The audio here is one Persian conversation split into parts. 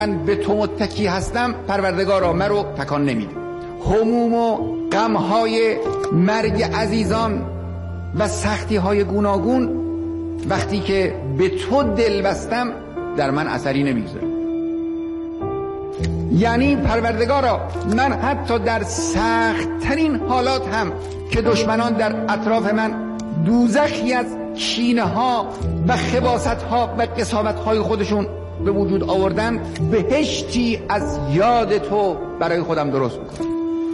من به تو متکی هستم، پروردگارا مرو تکان نمیده. هموم و غمهای مرگ عزیزان و سختی‌های گوناگون وقتی که به تو دل بستم در من اثری نمیگذاره. یعنی پروردگارا من حتی در سخت‌ترین حالات هم که دشمنان در اطراف من دوزخی از کینه‌ها و خباثت‌ها و قساوت‌های خودشون به وجود آوردن، بهشتی از یاد تو برای خودم درست میکنم.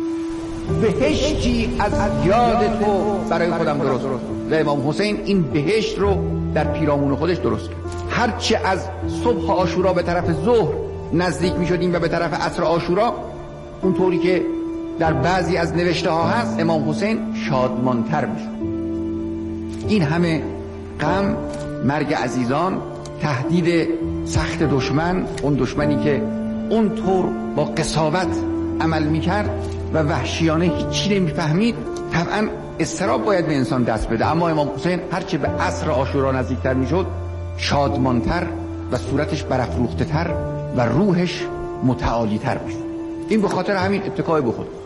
بهشتی از یاد تو برای خودم درست میکنم. و امام حسین این بهشت رو در پیرامون خودش درست کرد. هرچه از صبح عاشورا به طرف ظهر نزدیک میشدیم و به طرف عصر عاشورا، اونطوری که در بعضی از نوشته ها هست، امام حسین شادمانتر میشد. این همه غم، مرگ عزیزان، تهدید سخت دشمن، اون دشمنی که اونطور با قساوت عمل میکرد و وحشیانه هیچی نمیفهمید، طبعا اضطراب باید به انسان دست بده. اما امام حسین هرچه به عصر عاشورا نزدیکتر میشد، شادمانتر و صورتش برافروخته تر و روحش متعالی تر میشد. این به خاطر همین اتکای به خود.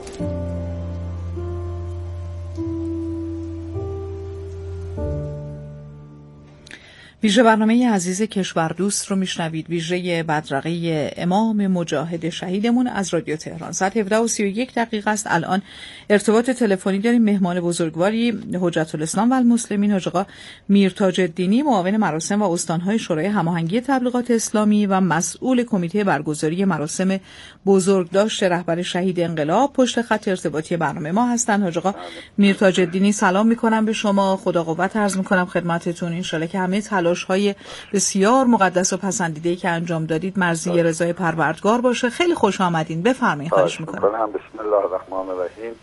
ویژه برنامه عزیز کشوردوست رو میشنوید، ویژه بدرقه امام مجاهد شهیدمون از رادیو تهران. ساعت 17:31 است. الان ارتباط تلفنی داریم. مهمان بزرگواری حجت الاسلام و المسلمین حاج آقا میرتاج الدینی، معاون مراسم و استانهای شورای هماهنگی تبلیغات اسلامی و مسئول کمیته برگزاری مراسم بزرگداشت رهبر شهید انقلاب، پشت خط ارتباطی برنامه ما هستن. حاج آقا میرتاج الدینی، سلام میکنم به شما، خدا قوت عرض میکنم خدمتتون. ان شاءالله که همه های بسیار مقدس و پسندیده‌ای که انجام دادید مرضی رضای پروردگار باشه. خیلی خوش آمدین، بفرمایید. خواهش می‌کنم. بسم الله الرحمن الرحیم.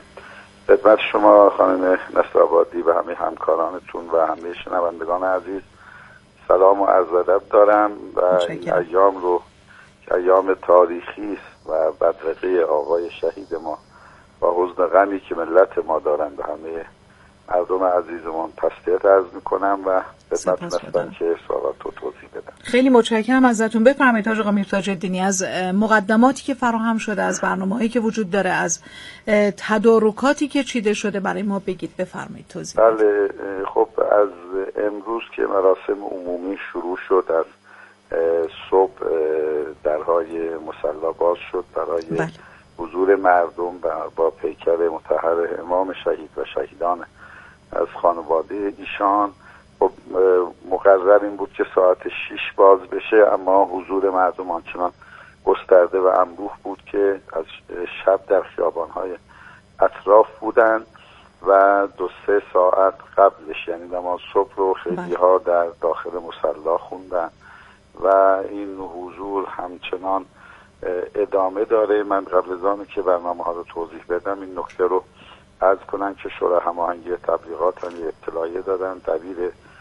خدمت شما خانم نصرآبادی و همه همکارانتون و همه شنوندگان عزیز سلام و عرض ادب دارم و این ایام رو که ایام تاریخی است و بدرقه آقای شهید ما و حزن غمی که ملت ما دارن به همه مردم عزیزمان تسلیت عرض میکنم و خدمت هستم که سوالات رو توضیح بدم. خیلی متشکرم ازتون. بفرمایید حاج آقا میرتاج الدینی، از مقدماتی که فراهم شده، از برنامه‌هایی که وجود داره، از تدارکاتی که چیده شده برای ما بگید. بفرمایید توضیح بدید. بله، خب از امروز که مراسم عمومی شروع شد، از صبح درهای مصلی باز شد برای حضور مردم با پیکر مطهر امام شهید و شهیدان از خانواده ایشان. خب مقرر این بود که ساعت 6 باز بشه، اما حضور مردم آنچنان گسترده و انبوه بود که از شب در خیابان‌های اطراف بودن و 2-3 ساعت قبلش، یعنی نماز صبح رو خیلی‌ها در داخل مصلی خوندن و این حضور همچنان ادامه داره. من قبل از آنکه که برنامه‌ها رو توضیح بدم این نکته رو عرض کنم که شورای هماهنگی تبلیغات هم اطلاعیه دادن، دبیر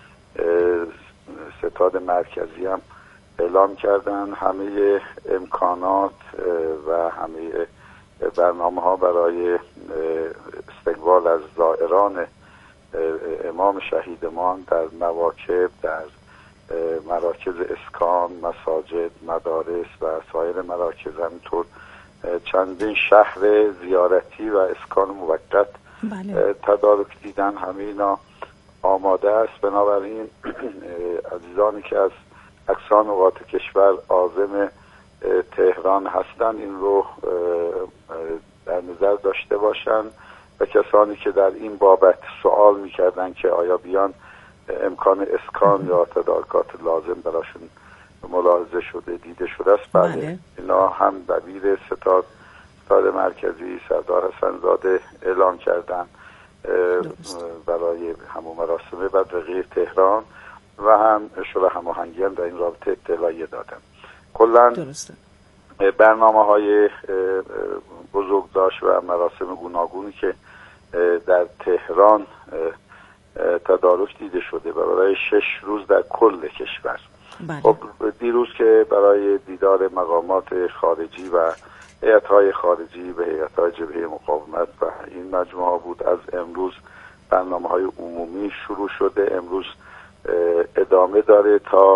ستاد مرکزی هم اعلام کردن همه امکانات و همه برنامه‌ها برای استقبال از زائران امام شهیدمان در مواکب، در مراکز اسکان، مساجد، مدارس و سایر مراکز، همینطور چندین شهر زیارتی و اسکان موقت تدارک دیدن، همه اینا آماده است. بنابراین عزیزانی که از اقصا نقاط کشور عازم تهران هستند این رو در نظر داشته باشند و کسانی که در این بابت سوال میکردن که آیا بیان امکان اسکان یا تدارکات لازم براشون ملاحظه شده، دیده شده است. بله، اینا هم دبیر ستاد مرکزی سردار حسن‌زاده اعلام کردن برای همون مراسم بدرقه تهران و هم شورای هماهنگی هم در این رابطه اطلاعیه دادن. کلاً برنامه‌های بزرگداشت و مراسم گوناگونی که در تهران تدارک دیده شده برای 6 روز در کل کشور. خب دیروز که برای دیدار مقامات خارجی و هیئت‌های خارجی و هیئت‌های جبهه مقاومت و این مجموعه بود، از امروز برنامه‌های عمومی شروع شده. امروز ادامه داره تا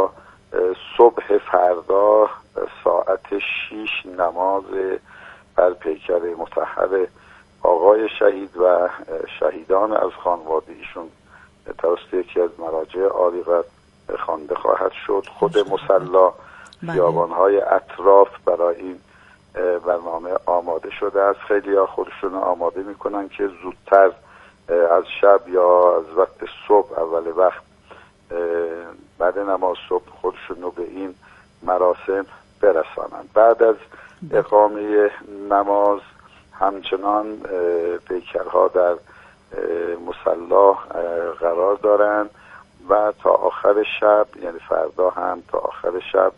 صبح فردا ساعت 6 نماز بر پیکر مطهر آقای شهید و شهیدان از خانواده ایشون توسط یکی از مراجع عالی قدر خوانده خواهد شد. خود مصلی، خیابان‌های اطراف برای این برنامه آماده شده است. خیلی ها خودشون آماده میکنن که زودتر از شب یا از وقت صبح اول وقت بعد نماز صبح خودشون رو به این مراسم برسانند. بعد از اقامه نماز همچنان پیکرها در مصلی قرار دارند و تا آخر شب، یعنی فردا هم تا آخر شب،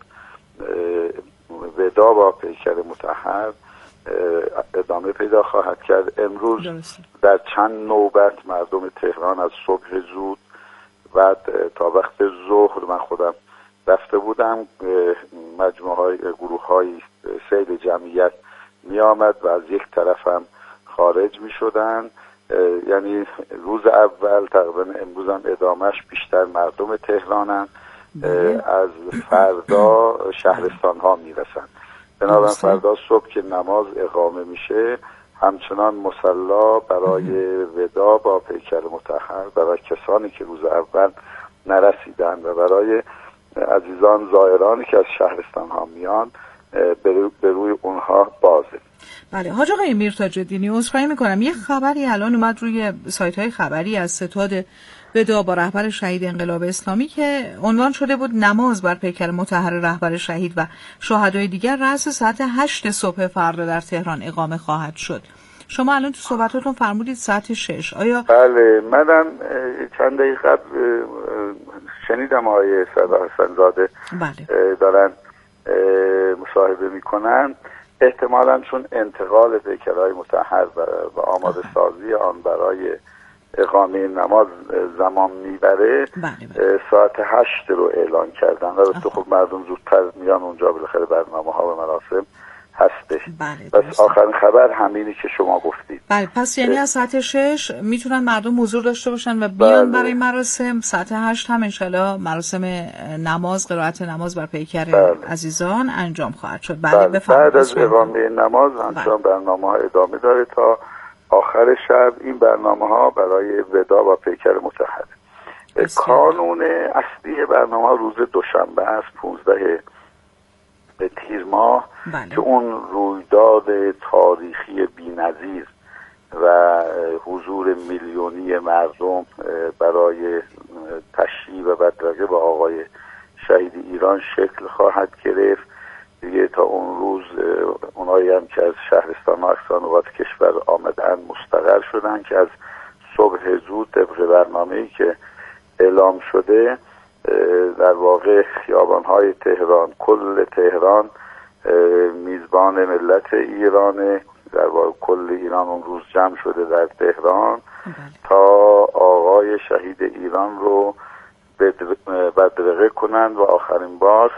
ودا با پیکر مطهر ادامه پیدا خواهد کرد. امروز در چند نوبت مردم تهران از صبح زود بعد تا وقت ظهر من خودم رفته بودم، گروه های سیل جمعیت می آمد و از یک طرف هم خارج می شدن. یعنی روز اول تقریبا، امروز هم ادامهش بیشتر مردم تهرانن، از فردا شهرستان ها می رسن. بنابراین فردا صبح که نماز اقامه میشه همچنان مصلی برای ودا با پیکر مطهر برای کسانی که روز اول نرسیدن و برای عزیزان زائرانی که از شهرستان ها میان به روی اونها بازه. بله حاج آقای میرتاج‌الدینی، عذرخواهی میکنم، یه خبری الان اومد روی سایت های خبری از ستاد ودا با رهبر شهید انقلاب اسلامی که عنوان شده بود نماز بر پیکر مطهر رهبر شهید و شهدای دیگر رأس ساعت 8 صبح فردا در تهران اقامه خواهد شد. شما الان تو صحبتاتون فرمودید ساعت 6. آیا؟ بله، منم چند دقیقه قبل شنیدم آقای صدر حسن زاده دارن مصاحبه میکنن. احتمالاً چون انتقال پیکرهای مطهر و آماده سازی آن برای اقامه نماز زمان میبره، ساعت 8 رو اعلان کردن. البته خب مردم زودتر میان اونجا، بالاخره برنامه ها و مراسم هستش. پس آخرین خبر همینی که شما گفتید. بله، پس یعنی از ساعت 6 میتونن مردم حضور داشته باشن و بیان برای مراسم. ساعت 8 هم انشالله مراسم نماز، قرائت نماز بر پیکر عزیزان انجام خواهد شد. بله، بعد از اقامه نماز همچنان برنامه ها ادامه داره تا آخر شب. این برنامه ها برای ودا با پیکر مطهر. کانون اصلی برنامه ها روز دوشنبه است، 15 تیر ماه، که اون رویداد تاریخی بی‌نظیر و حضور میلیونی مردم برای تشییع و بدرقه با آقای شهید ایران شکل خواهد گرفت. دیگه تا اون روز اونایی هم که از شهرستان و اقصا نقاط کشور آمدن مستقر شدن که از صبح زود طبق برنامه‌ای که اعلام شده در واقع خیابان‌های تهران، کل تهران میزبان ملت ایرانه. در واقع کل ایران اون روز جمع شده در تهران تا آقای شهید ایران رو بدرقه کنند و آخرین بار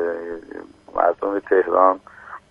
مردم تهران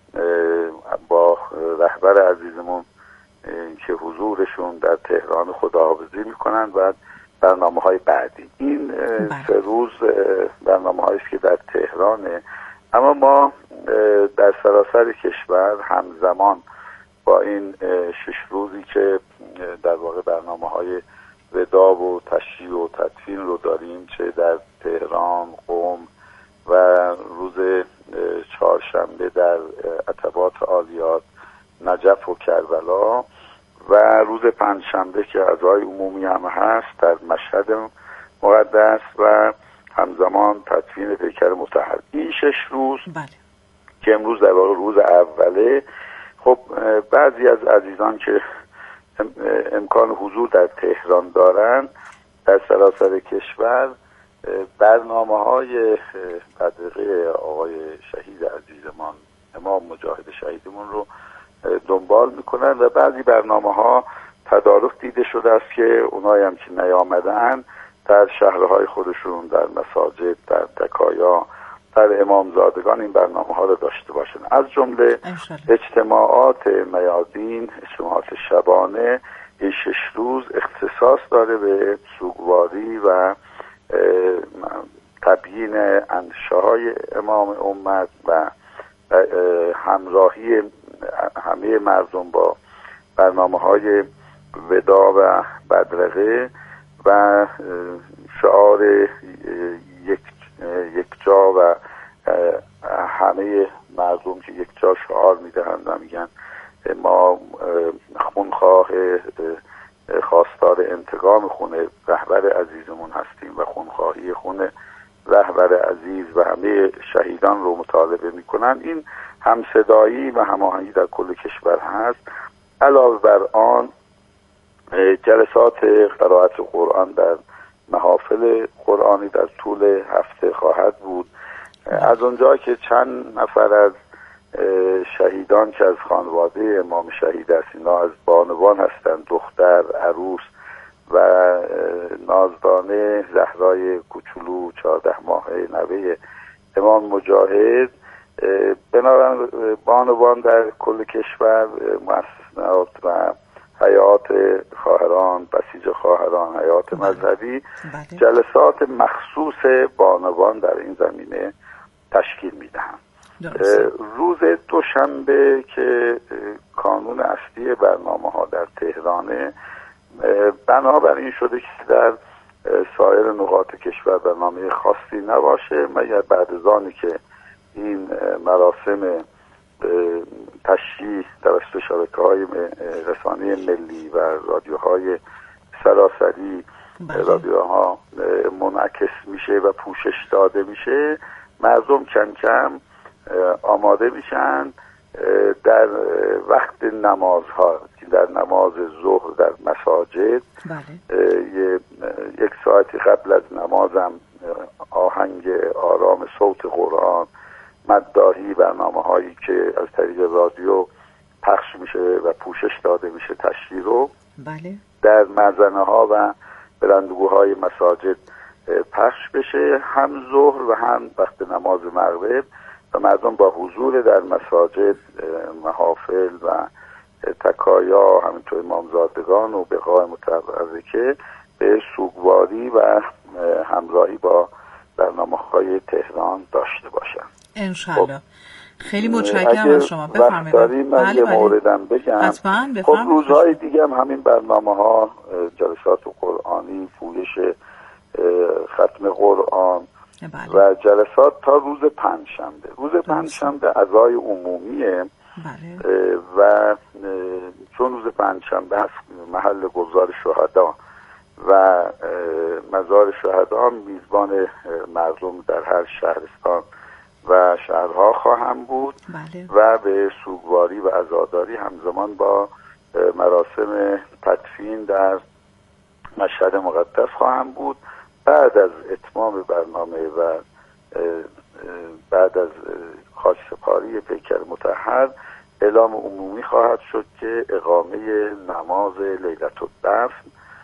با رهبر عزیزمون که حضورشون در تهران خداحافظی میکنند و برنامه‌های بعدی. این 3 روز برنامه‌هایی است که در تهرانه. اما ما در سراسر کشور همزمان با این 6 روزی که در واقع برنامه‌های ودا و تشییع و تدفین رو داریم، چه در تهران، قم و روز چهارشنبه در عتبات عالیات، نجف و کربلا، و روز پنجشنبه که عزای عمومی هم هست در مشهد مقدس، و همزمان تدفین پیکر مطهر. این 6 روز که امروز در واقع روز اوله، خب بعضی از عزیزان که امکان حضور در تهران دارن در سراسر کشور برنامه‌های بدرقه آقای شهید عزیزمان امام مجاهد شهیدمون رو دنبال میکنن و بعضی برنامه‌ها تدارک دیده شده است که اونایی هم که نیامدن در شهرهای خودشون، در مساجد، در تکایا، در امامزادگان این برنامه‌ها رو داشته باشن. از جمله اجتماعات میادین، اجتماعات شبانه، این 6 روز اختصاص داره به سوگواری و تبیین اندیشه‌های امام امت و همراهی همه مردم با برنامه‌های ودا و بدرقه و شعار یک جا و همه مردم که یک جا شعار میدهند و میگن ما خونخواه خواستار انتقام خون رهبر عزیزمون هستیم و خونخواهی خون رهبر عزیز و همه شهیدان رو مطالبه میکنن. این همصدایی و هماهنگی در کل کشور هست. علاوه بر آن جلسات قرائت قرآن در محافل قرآنی در طول هفته خواهد بود. از اونجا که چند نفر از شهیدان که از خانواده امام شهید است، اینا از بانوان هستند، دختر، عروس و نازدانه زهرای کوچولو 14 ماهه نوه امام مجاهد، بنابراین بانوان در کل کشور، مؤسسات و حیات خواهران، بسیج خواهران، حیات مذهبی جلسات مخصوص بانوان در این زمینه تشکیل میدهند. روز دوشنبه که کانون اصلی برنامه ها در تهرانه، بنابراین شده که در سایر نقاط کشور برنامه خاصی نباشه مگر بعد از آنی که این مراسم تشریح توسط شبکه‌های رسانه ملی و رادیوهای سراسری، رادیوها منعکس میشه و پوشش داده میشه، مردم کم کم آماده میشن در وقت نمازها، در نماز ظهر در مساجد یک ساعتی قبل از نمازم آهنگ آرام صوت قرآن، مداحی، برنامه هایی که از طریق رادیو پخش میشه و پوشش داده میشه تشریح رو در مزنه ها و بلندگوهای مساجد پخش بشه، هم ظهر و هم وقت نماز مغرب، و مردم با حضور در مساجد، محافل و تکایا، همینطور امامزادگان و بقاع متبرکه به سوگواری و همراهی با برنامه‌های تهران داشته باشند انشالله. خیلی متشکرم از شما. بفرمایید. من یه موردم بگم. حتما خب روزهای دیگه هم همین برنامه‌ها، جلسات قرآنی، پویش ختم قرآن و جلسات تا روز پنجشنبه. روز پنجشنبه عزای عمومیه و چون روز پنجشنبه هست محل گذار شهدا و مزار شهدا، میزبان مردم در هر شهرستان و شهرها خواهم بود و به سوگواری و عزاداری همزمان با مراسم تدفین در مشهد مقدس خواهم بود. بعد از اتمام برنامه و بعد از خاکسپاری پیکر مطهر، اعلام عمومی خواهد شد که اقامه نماز لیلة الدفن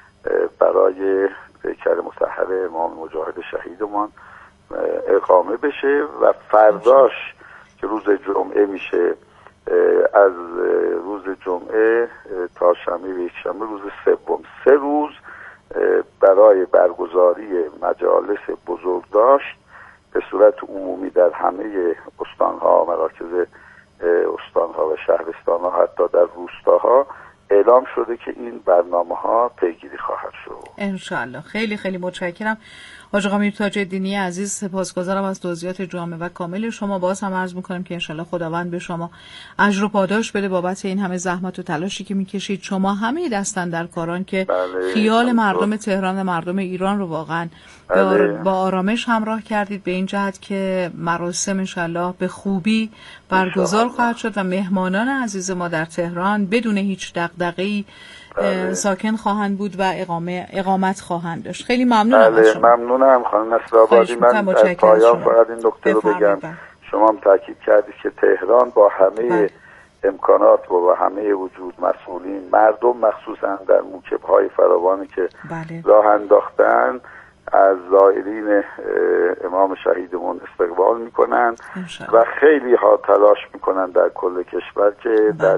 برای پیکر مطهر امام مجاهد شهیدمان اقامه بشه و فرداش که روز جمعه میشه، از روز جمعه تا شنبه و یکشنبه روز سوم، 3 روز برای برگزاری مجالس بزرگداشت به صورت عمومی در همه استانها، مراکز استانها و شهرستانها، حتی در روستاها اعلام شده که این برنامه‌ها پیگیری خواهد شد انشالله. خیلی خیلی متشکرم حاج آقا میر تاج‌الدینی عزیز، سپاسگزارم از توضیحات جامع و کامل شما. باز هم عرض می‌کنم که انشالله خداوند به شما اجر و پاداش بده بابت این همه زحمت و تلاشی که می‌کشید. شما همه دستن در کاران که خیال مردم تهران و مردم ایران رو واقعا با آرامش همراه کردید، به این جهت که مراسم انشالله به خوبی برگزار خواهد شد و مهمانان عزیز ما در تهران بدون هیچ دغدغه‌ای ساکن خواهند بود و اقامت خواهند داشت. خیلی ممنونم از شما. ممنونم خانم نصرآبادی. من از پایان فقط این نکته رو بگم، شما هم تاکید کردید که تهران با همه امکانات و با همه وجود مسئولین، مردم مخصوصا در موکب‌های فراوانی که راه انداختن، از زائرین امام شهیدمون استقبال میکنن و خیلی ها تلاش میکنن در کل کشور که در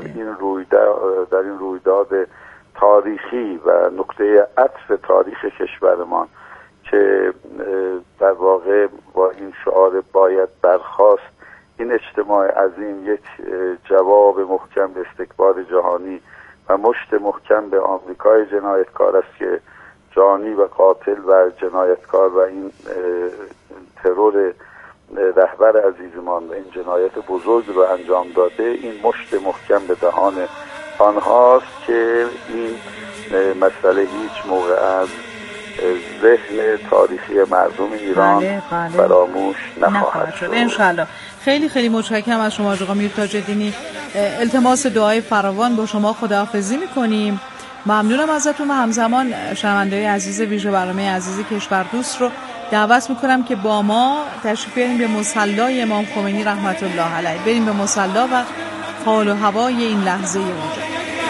این رویداد تاریخی و نقطه عطف تاریخ کشورمان که در واقع با این شعار باید برخاست این اجتماع عظیم یک جواب محکم به استکبار جهانی و مشت محکم به آمریکای جنایتکار است که جانی و قاتل و جنایتکار و این ترور رهبر عزیزمان و این جنایت بزرگ رو انجام داده. این مشت محکم به دهان آنهاست که این مسئله هیچ موقع از ذهن تاریخی مردم ایران فراموش نخواهد شد انشالله. خیلی خیلی متشکرم از شما آقا میر تاج‌الدینی. التماس دعای فراوان با شما خداحافظی می‌کنیم. ممنونم ازتون و همزمان شنونده‌های عزیز ویژه برنامه عزیز کشوردوست رو دعوت میکنم که با ما تشریف بیاریم به مصلی امام خمینی رحمت الله علیه، بریم به مصلی و حال و هوای این لحظه اونجا.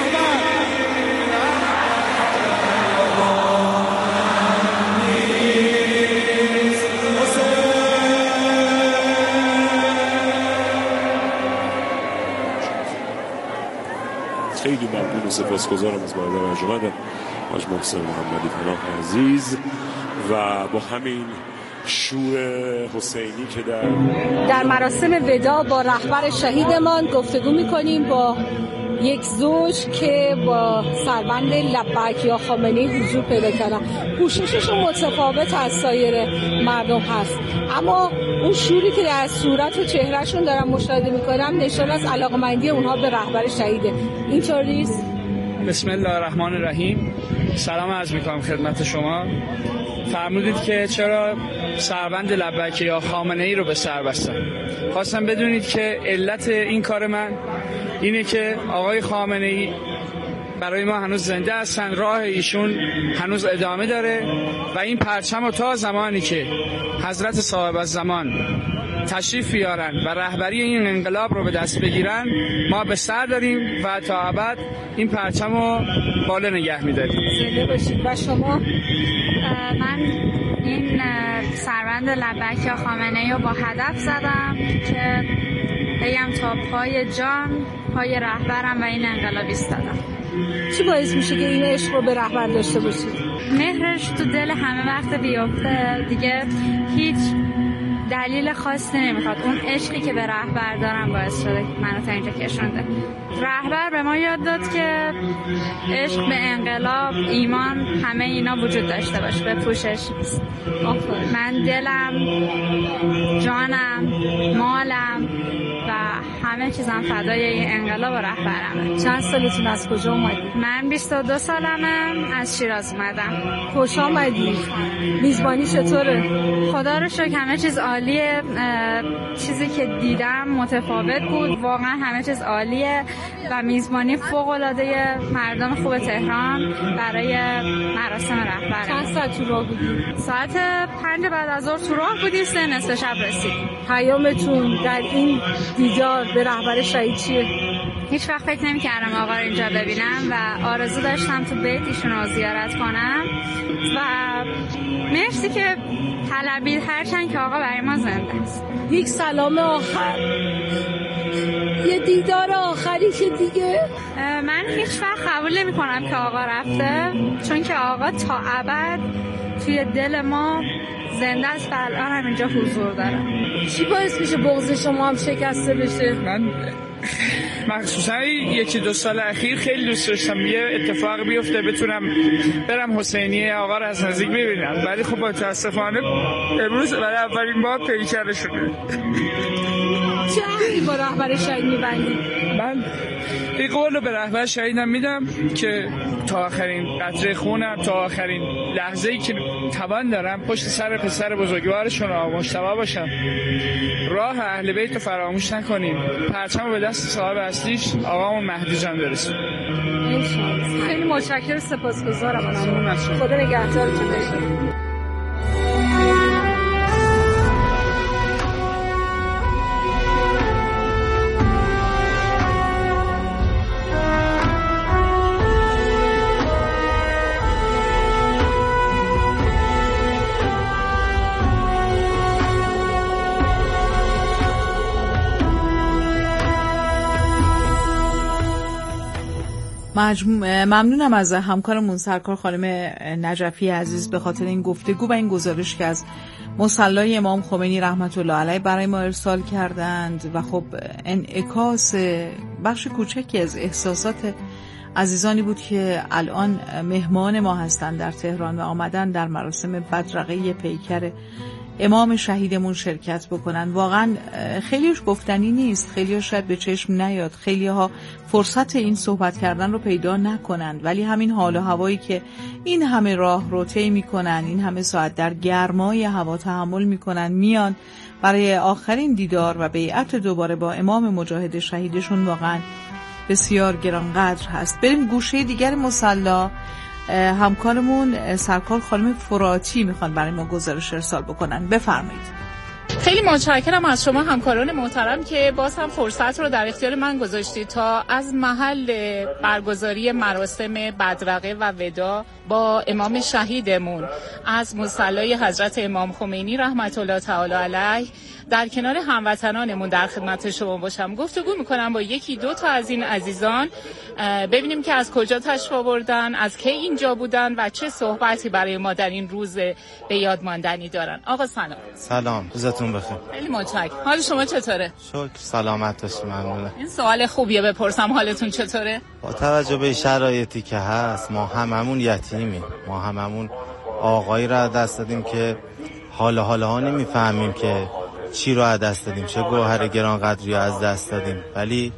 خیلی ممنون و سپاسگزارم از برادر ارجمند حاج محسن محمدی پناه عزیز و با همین شور حسینی که در مراسم وداع با رهبر شهیدمان گفتگو می‌کنیم با یک زوج که با سربند لبیک یا خامنه‌ای حضور پیدا کردن. پوشششون متفاوت از سایر مردم هست، اما اون شوری که در صورت و چهرهشون دارم مشاهده می‌کنم نشان از علاقه‌مندی اونها به رهبر شهیده. اینطوریست؟ بسم الله الرحمن الرحیم. سلام عرض می‌کنم خدمت شما. فرمودید که چرا سربند لبیک یا خامنه‌ای رو به سر بستن. خواستم بدونید که علت این کار من اینه که آقای خامنه‌ای برای ما هنوز زنده هستن، راه ایشون هنوز ادامه داره و این پرچم رو تا زمانی که حضرت صاحب الزمان تشریف بیارن و رهبری این انقلاب رو به دست بگیرن ما به سر داریم و تا ابد این پرچم رو بالا نگه می‌داریم. زنده باشید. و شما؟ من این سربند لبیک یا خامنه‌ای رو با هدف زدم که بگم تا پای جان پای رهبرم و این انقلاب ایستادم. چی باعث میشه که این عشق رو به رهبر داشته باشید؟ مهرش تو دل همه وقت بیفته دیگه هیچ دلیل خاصی نمیخواد. اون عشقی که به رهبر دارم باعث شده منو تا اینجا کشونده. رهبر به ما یاد داد که عشق به انقلاب، ایمان، همه اینا وجود داشته باشه، به پوشش. من دلم، جانم، مالم و همه چیزم فدای این انقلاب و رهبرمه. چند سالتون، از کجا اومدید؟ من 22 سالمه، از شیراز اومدم. خوش آمدید. میزبانی چطوره؟ خدا رو شکر همه چیز عالیه. چیزی که دیدم متفاوت بود، واقعا همه چیز عالیه و میزبانی فوق‌العاده مردم خوب تهران برای مراسم رهبر. چند ساعت تو راه بودی؟ ساعت 5 بعد از ظهر تو راه بودیم، 3 نصف شب رسیدیم. پیامتون در این دیدار به رهبر شهید چیه؟ هیچ وقت فکر نمی‌کردم آقا رو اینجا ببینم و آرزو داشتم تو بیت ایشون رو زیارت کنم و مرسی که طلبید، هرچند که آقا برای ما زنده است. یک سلام آخر، یه دیدار آخری که دیگه من هیچ وقت قبول نمی کنم که آقا رفته، چون که آقا تا ابد توی دل ما زنده است و الان هم اینجا حضور داره. چی باعث میشه بغض شما هم شکسته بشه؟ من مخصوصا 1-2 سال اخیر خیلی دوست داشتم یه اتفاق بیفته بتونم برم حسینیه آقا رو از نزدیک ببینم، ولی خب متاسفانه امروز برای اولین بار پیکره شده. چه عهدی با رهبر شهید می‌بندی؟ من این قول رو به رهبر شهیدم میدم که تا آخرین قطره خونم، تا آخرین لحظه‌ای که توان دارم پشت سر پسر بزرگوارشون مجتبی باشم. راه اهل بیت رو فراموش نکنیم، پرچم به دست صاحب اصلیش آقامون مهدی جان برسیم. خیلی متشکرم، سپاسگزارم. خدا نگهدارتون باشه. ممنونم از همکارمون سرکار خانم نجفی عزیز به خاطر این گفتگو و این گزارش که از مصلی امام خمینی رحمت الله علیه برای ما ارسال کردند و خب انعکاس بخش کوچکی از احساسات عزیزانی بود که الان مهمان ما هستند در تهران و آمدن در مراسم بدرقه پیکر امام شهیدمون شرکت بکنن. واقعا خیلیش گفتنی نیست، خیلی شاید به چشم نیاد، خیلی ها فرصت این صحبت کردن رو پیدا نکنند، ولی همین حال و هوایی که این همه راه رو طی میکنن، این همه ساعت در گرمای هوا تحمل میکنن، میان برای آخرین دیدار و بیعت دوباره با امام مجاهد شهیدشون، واقعا بسیار گرانقدر هست. بریم گوشه دیگر مصلی. همکارمون سرکار خانم فراتی میخوان برای ما گزارش ارسال بکنن. بفرمایید. خیلی متشکرم از شما همکاران محترم که باز هم فرصت رو در اختیار من گذاشتید تا از محل برگزاری مراسم بدرقه و ودا با امام شهیدمون از مصلی حضرت امام خمینی رحمت الله تعالی علیه در کنار هموطنانمون در خدمت شما باشم. گفتگو میکنم با یکی دو تا از این عزیزان، ببینیم که از کجا تشریف آوردن، از کی اینجا بودن و چه صحبتی برای ما در این روز به یاد ماندنی دارن. آقا سلام. سلام، روزتون بخیر. خیلی متشکرم. حال شما چطوره؟ شکر، سلامت باشید. ممنونم. این سوال خوبیه بپرسم حالتون چطوره؟ با توجه به شرایطی که هست ما هممون یتیمیم، ما هممون آقایی را دست دادیم که حالا نمیفهمیم که چی رو از دست دادیم، چه گوهر گرانقدری رو از دست دادیم، ولی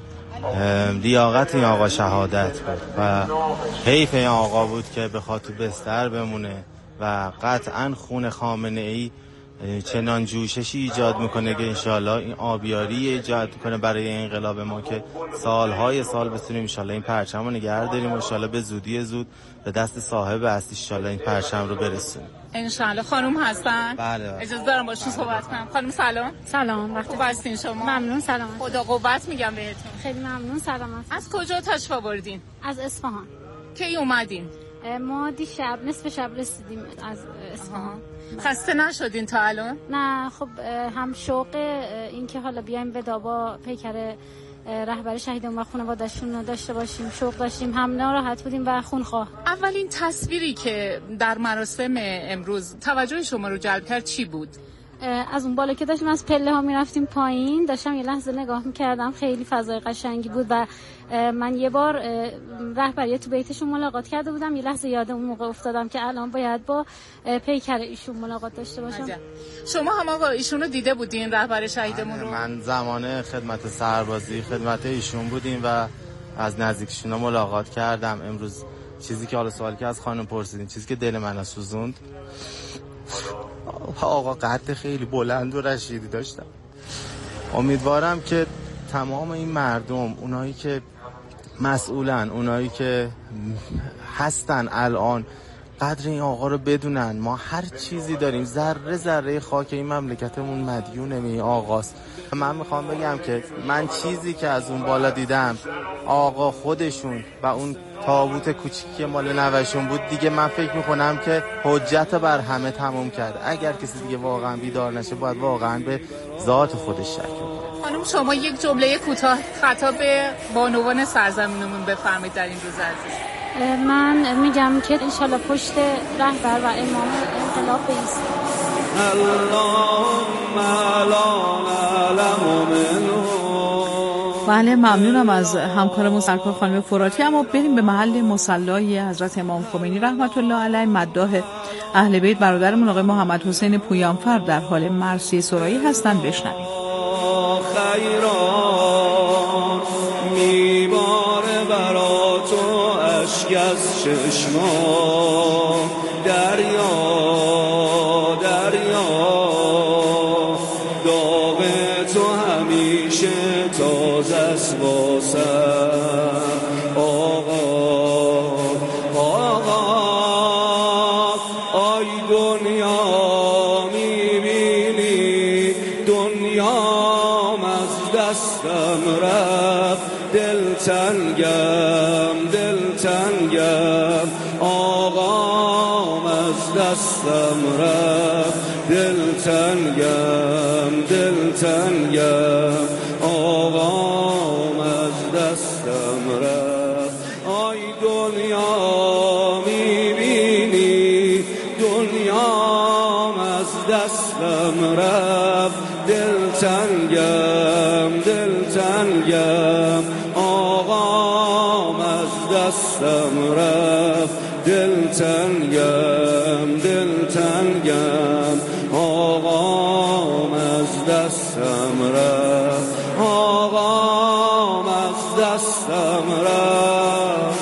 لیاقت این آقا شهادت بود و حیف این آقا بود که بخواد تو بستر بمونه و قطعا خون خامنه ای چنان جوششی ایجاد میکنه که انشالله این آبیاری ایجاد میکنه برای انقلاب ما که سالهای سال بتونیم انشالله این پرچم رو نگه داریم و انشالله به زودی زود به دست صاحب اصلی انشالله این پرچم رو برسونیم انشالله. خانم هستن؟ بله. اجازه دارم باشون صحبت کنم. خانم سلام. سلام، وقت خوب هستین شما؟ ممنون، سلام. خدا قوت میگم بهتون. خیلی ممنون، سلامت. از کجا تشریف آوردین؟ از اصفهان. کی اومدین؟ ما دیشب نصف شب رسیدیم از اصفهان. خسته نشدین تا الان؟ نه، خب هم شوق این که حالا بیایم ودا با پیکر رهبر شهیدمون و خانواده‌شون رو داشته باشیم، شوق داشتیم، هم ناراحت بودیم و خونخواه. اولین تصویری که در مراسم امروز توجه شما رو جلب کرد چی بود؟ از اون بالا که داشتیم از پله ها میرفتیم پایین، داشتم یه لحظه نگاه میکردم، خیلی فضای قشنگی بود و من یه بار رهبری تو بیتشون ملاقات کرده بودم، یه لحظه یاد اون موقع افتادم که الان باید با پیکر ایشون ملاقات داشته باشم. شما هم آقا ایشون رو دیده بودین رهبر شهیدمون رو؟ من زمان خدمت سربازی خدمت ایشون بودیم و از نزدیکشون ملاقات کردم. امروز چیزی که حالا سوالی که از خانم پرسیدین، چیزی که دل من سوزوند، آقا قد خیلی بلند و رشیدی داشتم. امیدوارم که تمام این مردم، اونایی که مسئولن، اونایی که هستن الان، قدر این آقا رو بدونن. ما هر چیزی داریم، ذره ذره خاک این مملکتمون مدیون این آقاست. من میخوام بگم که من چیزی که از اون بالا دیدم، آقا خودشون و اون تابوت کوچیکی مال نوشون بود دیگه. من فکر میکنم که حجت بر همه تموم کرد. اگر کسی دیگه واقعا بیدار نشه باید واقعا به ذات خودش شک کنه. خانم شما یک جمله کوتاه خطاب به بانوان سرزمینمون بفرمایید در این روز عزیز. من میگم که انشالله پشت رهبر و امام انقلاب بیست. بله، ممنونم از همکارمون سرکار خانم فراتی. اما بریم به محل مصلی حضرت امام خمینی رحمت الله علیه. مداح اهل بیت برادرمون آقای محمد حسین پویانفر در حال مرثیه سرایی هستند. بشنویم. خیران میباره برا تو اشک از چشما، دریا داغ تو همیشه تازه است واسم. آقا آی دنیا میبینی دنیام از دستم رفت، دلتنگم آقام از دستم رفت، دلتنگم آقام از دستم رفت. آی دنیا میبینی دنیام از دستم رفت دلتنگم آقام از دستم رفت دلتنگم آقام از دستم رفت آقام از دستم رفت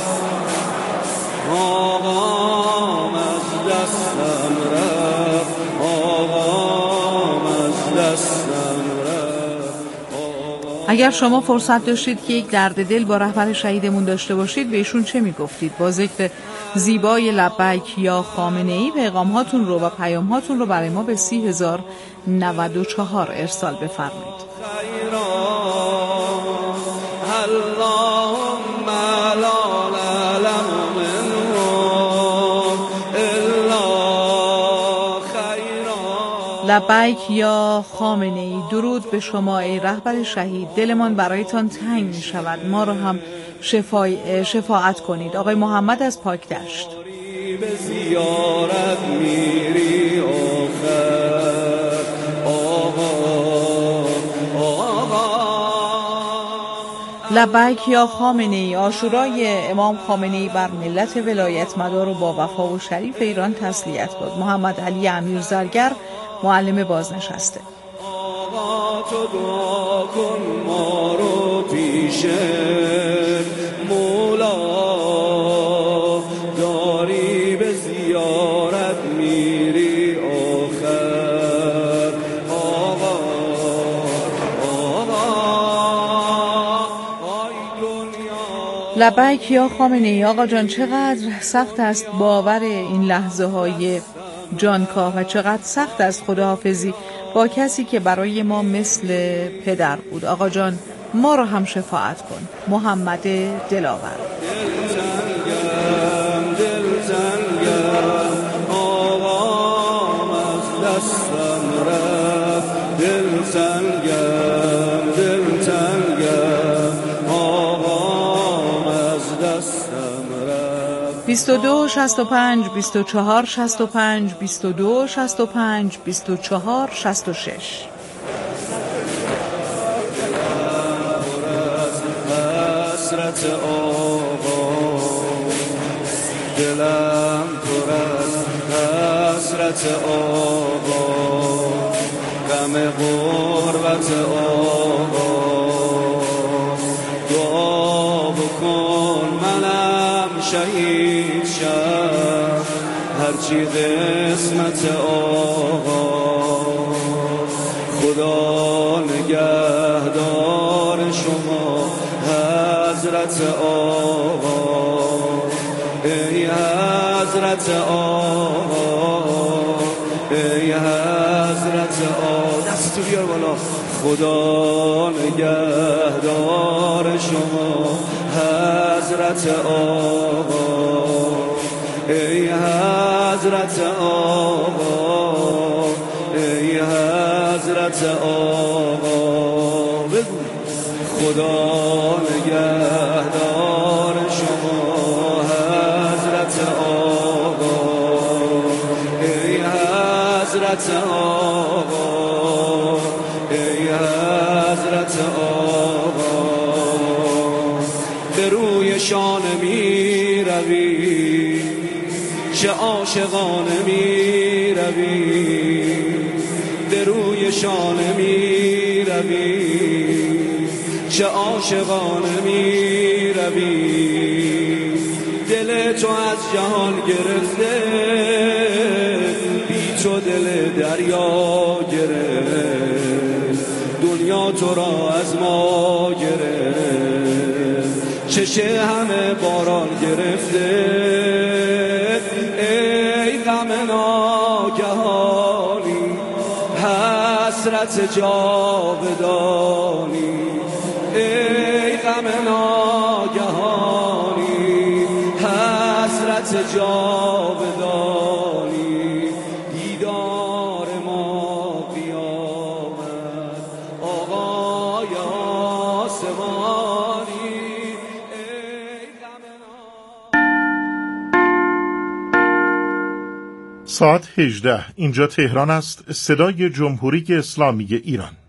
آقام از دستم رفت آقام از دستم رفت. اگر شما فرصت داشتید که یک درد دل با رهبر شهیدمون داشته باشید به ایشون چه میگفتید؟ با ذکر زیبای لبیک یا خامنه‌ای پیغام‌هاتون رو و پیام‌هاتون رو برای ما به 30,094 ارسال بفرمایید. اللهم لا نعلم منهم الا خیرا. لبیک یا خامنه‌ای، درود به شما ای رهبر شهید. دلمان برایتان تنگ می شود، ما رو هم شفاعت کنید. آقای محمد از پاکدشت. به زیارت میری آخر لبیک یا خامنه‌ای، عاشورای امام خامنه‌ای بر ملت ولایت مدار و با وفا و شریف ایران تسلیت باد. محمد علی امیر زرگر، معلم بازنشسته. آقا تو دعا کن ما رو پیش مولا، داری به زیارت میری آخر آقا لبیک یا خامنه‌ای. آقا جان، چقدر سخت است باور این لحظه های جانکاه و چقدر سخت است خداحافظی با کسی که برای ما مثل پدر بود. آقا جان، ما رو هم شفاعت کن. محمد دلاور. دلتنگم آقام از دستم رفت دلتنگم آقام از دستم رفت. 22 65 24 65 22 65 24 66. حسرت آقا دلم پر از حسرت آقا، غم غربت آقا، دعا بکن منم شهید شم هرچی قسمت آقا. خدا نگهدار شما حضرت آقا، ای حضرت آقا، ای حضرت آقا. دستو بیار بالا. خدا نگهدار شما حضرت آقا، ای حضرت آقا، ای حضرت آقا. بگو خدا نگهدار شما حضرت آقا، ای حضرت آقا، ای حضرت آقا. به روی شانه می روی چه عاشقانه می روی، به روی شانه می روی چه عاشقانه می روی. دل تو از جهان گرفته، بی تو دل دریا گرفت، دنیا تو را از ما گرفت، چشه همه باران گرفته. ای غم ناگهانی حسرت جاودانی، ای غم ناگهانی حسرت جاودانی. دیدار ما قیامت آقای آسمانی، ای غم ناگهانی. ساعت 18 اینجا تهران است. صدای جمهوری اسلامی ایران.